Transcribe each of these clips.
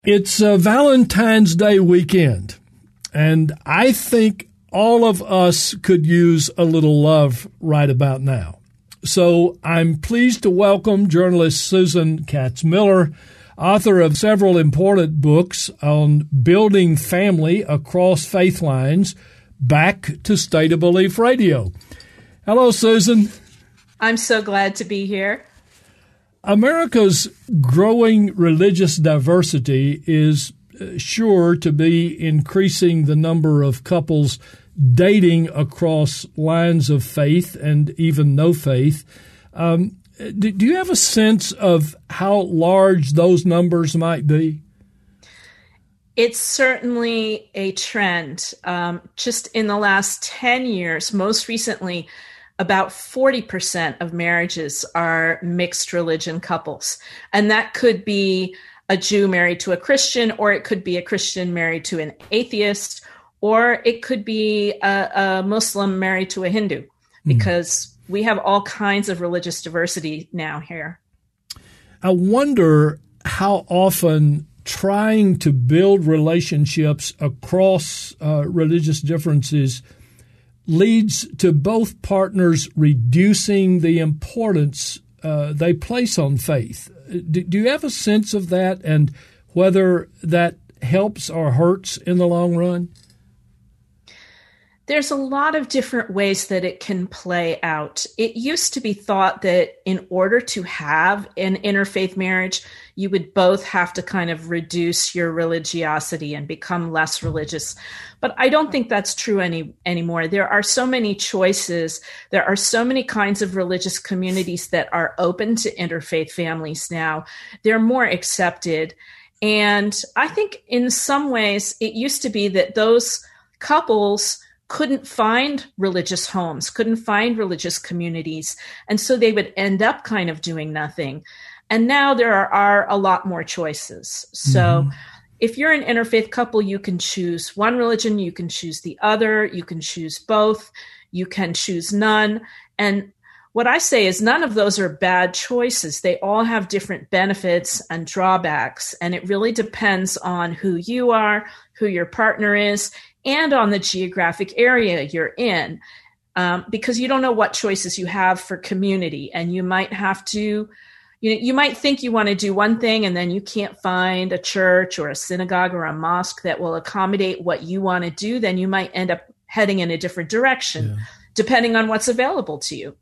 It's a Valentine's Day weekend, and I think all of us could use a little love right about now. So I'm pleased to welcome journalist Susan Katz-Miller, author of several important books on building family across faith lines, back to State of Belief Radio. Hello, Susan. I'm so glad to be here. America's growing religious diversity is sure to be increasing the number of couples dating across lines of faith and even no faith. Do you have a sense of how large those numbers might be? It's certainly a trend. Just in the last 10 years, most recently, about 40% of marriages are mixed religion couples. And that could be a Jew married to a Christian, or it could be a Christian married to an atheist, or it could be a Muslim married to a Hindu, because we have all kinds of religious diversity now here. I wonder how often trying to build relationships across religious differences leads to both partners reducing the importance they place on faith. Do you have a sense of that, and whether that helps or hurts in the long run? There's a lot of different ways that it can play out. It used to be thought that in order to have an interfaith marriage, you would both have to kind of reduce your religiosity and become less religious. But I don't think that's true anymore. There are so many choices. There are so many kinds of religious communities that are open to interfaith families now. They're more accepted. And I think in some ways it used to be that those couples couldn't find religious homes, couldn't find religious communities. And so they would end up kind of doing nothing. And now there are a lot more choices. So if you're an interfaith couple, you can choose one religion, you can choose the other, you can choose both, you can choose none. And what I say is none of those are bad choices. They all have different benefits and drawbacks. And it really depends on who you are, who your partner is, and on the geographic area you're in, because you don't know what choices you have for community. And you might have to, you might think you want to do one thing and then you can't find a church or a synagogue or a mosque that will accommodate what you want to do. Then you might end up heading in a different direction, depending on what's available to you.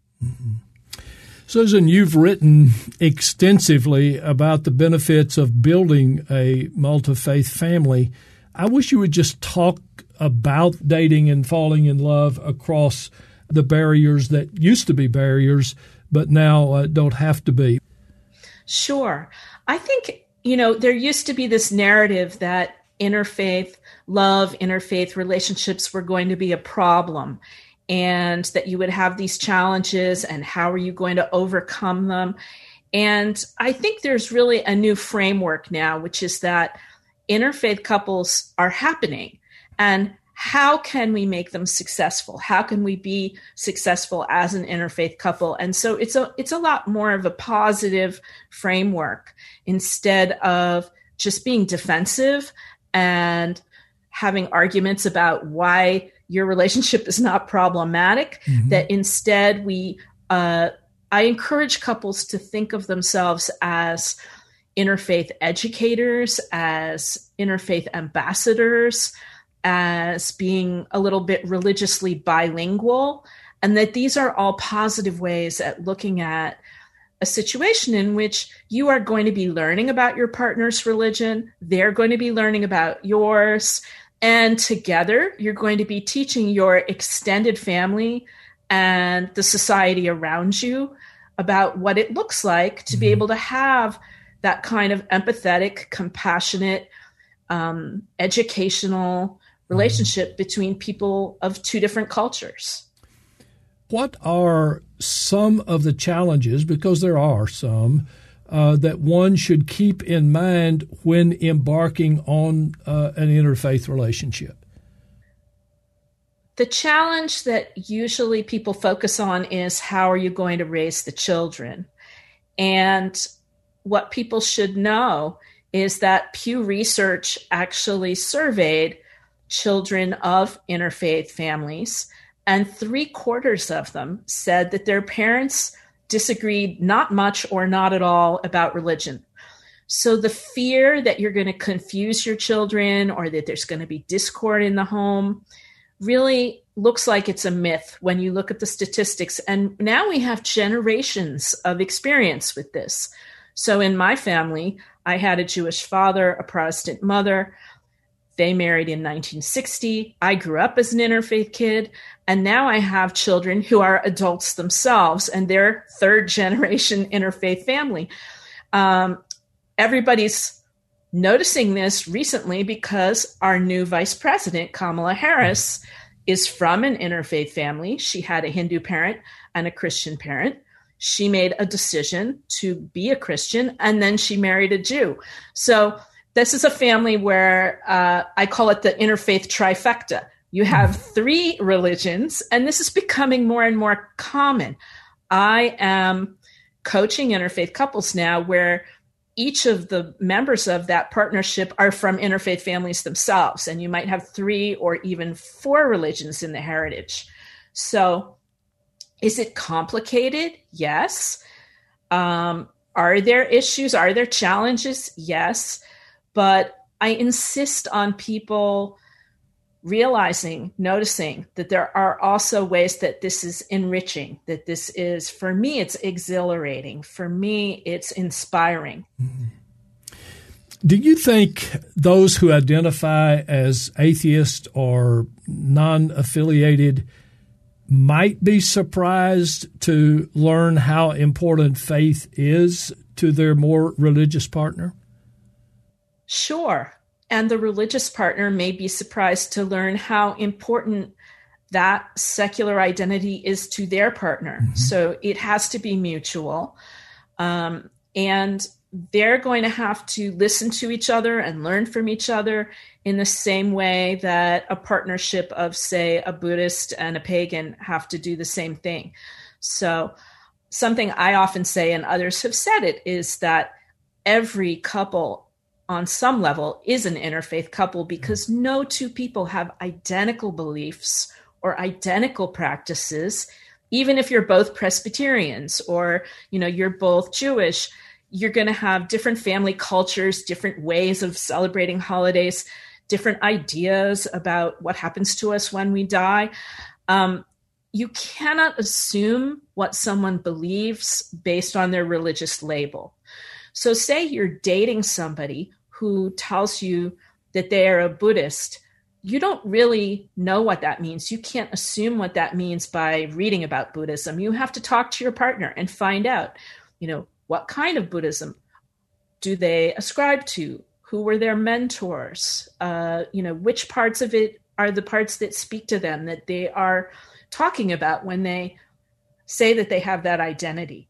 Susan, you've written extensively about the benefits of building a multi-faith family. I wish you would just talk about dating and falling in love across the barriers that used to be barriers, but now don't have to be. Sure. I think, there used to be this narrative that interfaith love, interfaith relationships were going to be a problem, and that you would have these challenges, and how are you going to overcome them? And I think there's really a new framework now, which is that interfaith couples are happening. And how can we make them successful? How can we be successful as an interfaith couple? And so it's a lot more of a positive framework, instead of just being defensive and having arguments about why your relationship is not problematic. That instead I encourage couples to think of themselves as interfaith educators, as interfaith ambassadors, as being a little bit religiously bilingual, and that these are all positive ways at looking at a situation in which you are going to be learning about your partner's religion, they're going to be learning about yours, and together you're going to be teaching your extended family and the society around you about what it looks like to be able to have that kind of empathetic, compassionate, educational relationship between people of two different cultures. What are some of the challenges, because there are some, that one should keep in mind when embarking on an interfaith relationship? The challenge that usually people focus on is, how are you going to raise the children? And what people should know is that Pew Research actually surveyed children of interfaith families, and 3/4 of them said that their parents disagreed not much or not at all about religion. So the fear that you're going to confuse your children or that there's going to be discord in the home really looks like it's a myth when you look at the statistics. And now we have generations of experience with this. So in my family, I had a Jewish father, a Protestant mother. They married in 1960. I grew up as an interfaith kid. And now I have children who are adults themselves, and they're third generation interfaith family. Everybody's noticing this recently because our new vice president, Kamala Harris, is from an interfaith family. She had a Hindu parent and a Christian parent. She made a decision to be a Christian, and then she married a Jew. So this is a family where I call it the interfaith trifecta. You have 3 religions, and this is becoming more and more common. I am coaching interfaith couples now where each of the members of that partnership are from interfaith families themselves, and you might have 3 or even 4 religions in the heritage. So is it complicated? Yes. Are there issues? Are there challenges? Yes. But I insist on people realizing, noticing that there are also ways that this is enriching, that this is, for me, it's exhilarating. For me, it's inspiring. Mm-hmm. Do you think those who identify as atheist or non-affiliated might be surprised to learn how important faith is to their more religious partner? Sure. And the religious partner may be surprised to learn how important that secular identity is to their partner. Mm-hmm. So it has to be mutual. And they're going to have to listen to each other and learn from each other in the same way that a partnership of, say, a Buddhist and a pagan have to do the same thing. So something I often say, and others have said it, is that every couple on some level is an interfaith couple because no 2 people have identical beliefs or identical practices. Even if you're both Presbyterians or, you're both Jewish, you're going to have different family cultures, different ways of celebrating holidays, different ideas about what happens to us when we die. You cannot assume what someone believes based on their religious label. So say you're dating somebody who tells you that they are a Buddhist. You don't really know what that means. You can't assume what that means by reading about Buddhism. You have to talk to your partner and find out, what kind of Buddhism do they ascribe to? Who were their mentors? Which parts of it are the parts that speak to them, that they are talking about when they say that they have that identity.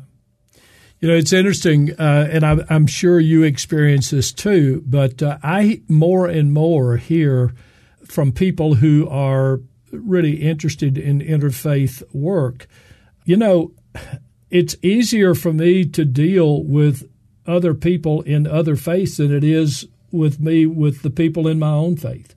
It's interesting, and I'm sure you experience this too, but I more and more hear from people who are really interested in interfaith work. It's easier for me to deal with other people in other faiths than it is with me with the people in my own faith.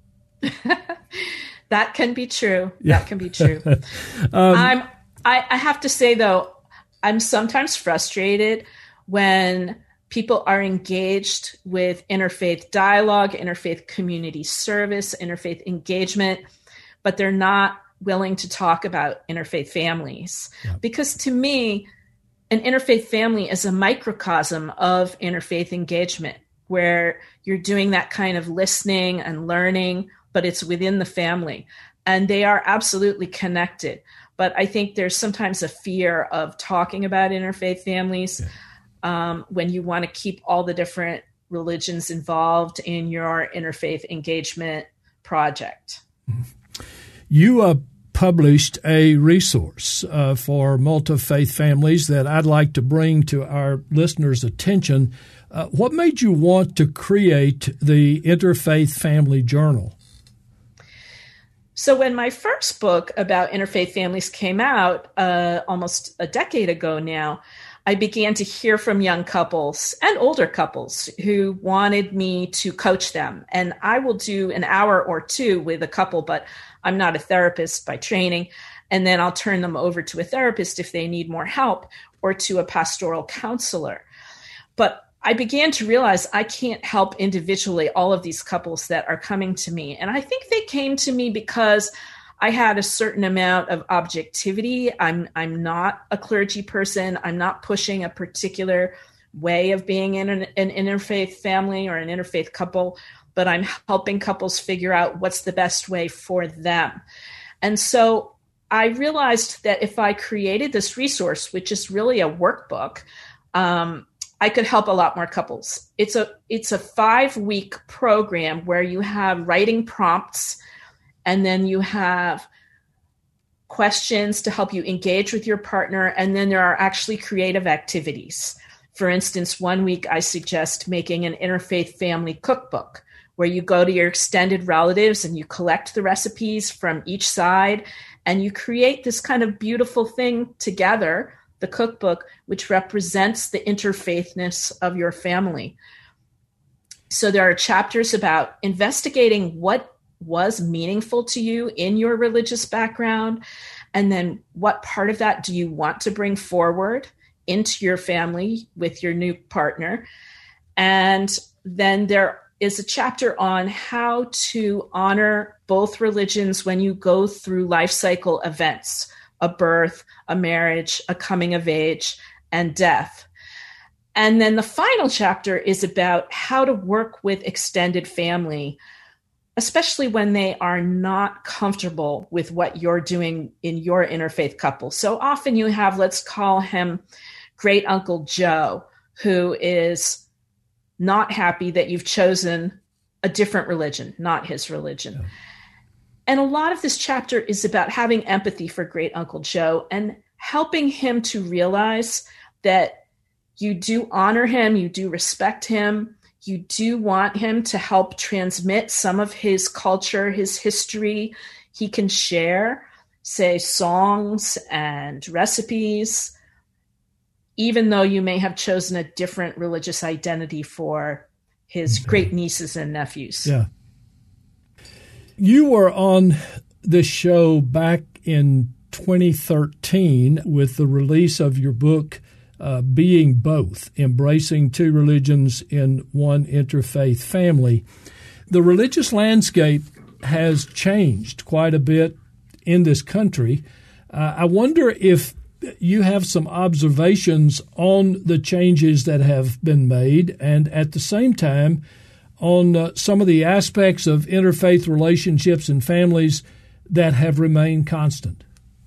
That can be true. Yeah. That can be true. I have to say, though, I'm sometimes frustrated when people are engaged with interfaith dialogue, interfaith community service, interfaith engagement, but they're not willing to talk about interfaith families. Yeah. Because to me, an interfaith family is a microcosm of interfaith engagement where you're doing that kind of listening and learning, but it's within the family. And they are absolutely connected. But I think there's sometimes a fear of talking about interfaith families when you want to keep all the different religions involved in your interfaith engagement project. You published a resource for multi-faith families that I'd like to bring to our listeners' attention. What made you want to create the Interfaith Family Journal? So when my first book about interfaith families came out almost a decade ago now, I began to hear from young couples and older couples who wanted me to coach them. And I will do an hour or two with a couple, but I'm not a therapist by training. And then I'll turn them over to a therapist if they need more help, or to a pastoral counselor. But I began to realize I can't help individually all of these couples that are coming to me. And I think they came to me because I had a certain amount of objectivity. I'm not a clergy person. I'm not pushing a particular way of being in an interfaith family or an interfaith couple, but I'm helping couples figure out what's the best way for them. And so I realized that if I created this resource, which is really a workbook, I could help a lot more couples. It's a 5-week program where you have writing prompts, and then you have questions to help you engage with your partner. And then there are actually creative activities. For instance, 1 week I suggest making an interfaith family cookbook, where you go to your extended relatives and you collect the recipes from each side, and you create this kind of beautiful thing together, the cookbook, which represents the interfaithness of your family. So there are chapters about investigating what was meaningful to you in your religious background, and then what part of that do you want to bring forward into your family with your new partner. And then there is a chapter on how to honor both religions when you go through life cycle events, a birth, a marriage, a coming of age, and death. And then the final chapter is about how to work with extended family, especially when they are not comfortable with what you're doing in your interfaith couple. So often you have, let's call him Great Uncle Joe, who is not happy that you've chosen a different religion, not his religion. Yeah. And a lot of this chapter is about having empathy for Great Uncle Joe and helping him to realize that you do honor him, you do respect him, you do want him to help transmit some of his culture, his history. He can share, say, songs and recipes, even though you may have chosen a different religious identity for his great nieces and nephews. Yeah. You were on this show back in 2013 with the release of your book, Being Both, Embracing Two Religions in One Interfaith Family. The religious landscape has changed quite a bit in this country. I wonder if you have some observations on the changes that have been made, and at the same time on some of the aspects of interfaith relationships and families that have remained constant.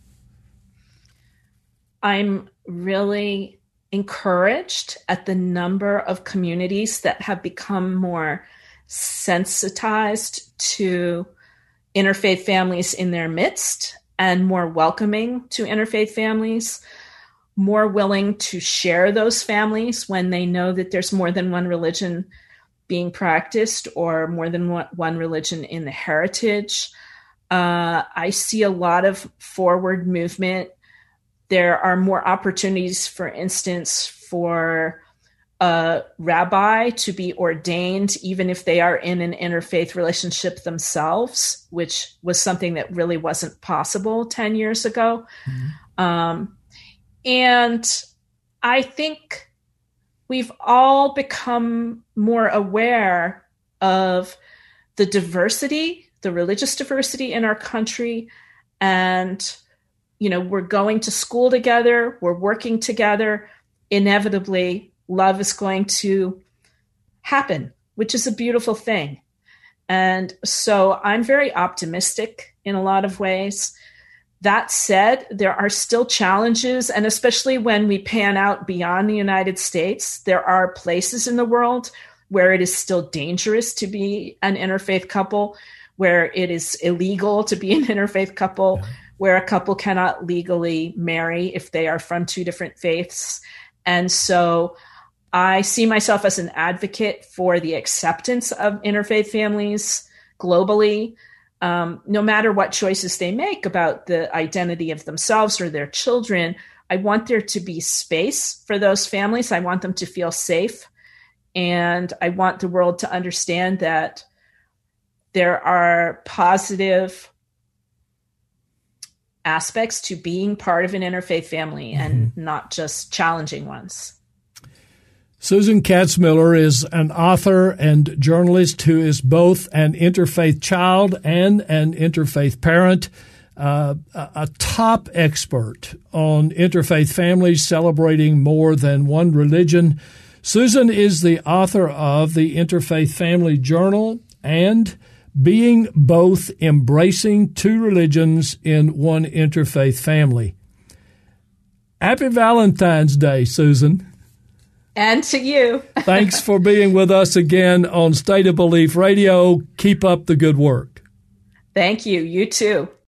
I'm really encouraged at the number of communities that have become more sensitized to interfaith families in their midst, and more welcoming to interfaith families, more willing to share those families when they know that there's more than one religion being practiced or more than one religion in the heritage. I see a lot of forward movement. There are more opportunities, for instance, for a rabbi to be ordained, even if they are in an interfaith relationship themselves, which was something that really wasn't possible 10 years ago. Mm-hmm. And I think we've all become more aware of the diversity, the religious diversity in our country. And, you know, we're going to school together, we're working together. Inevitably, love is going to happen, which is a beautiful thing. And so I'm very optimistic in a lot of ways. That said, there are still challenges, and especially when we pan out beyond the United States, there are places in the world where it is still dangerous to be an interfaith couple, where it is illegal to be an interfaith couple, where a couple cannot legally marry if they are from two different faiths. And so I see myself as an advocate for the acceptance of interfaith families globally, no matter what choices they make about the identity of themselves or their children. I want there to be space for those families. I want them to feel safe. And I want the world to understand that there are positive aspects to being part of an interfaith family and not just challenging ones. Susan Katzmiller is an author and journalist who is both an interfaith child and an interfaith parent, a top expert on interfaith families celebrating more than one religion. Susan is the author of the Interfaith Family Journal and Being Both, Embracing Two Religions in One Interfaith Family. Happy Valentine's Day, Susan. And to you. Thanks for being with us again on State of Belief Radio. Keep up the good work. Thank you. You too.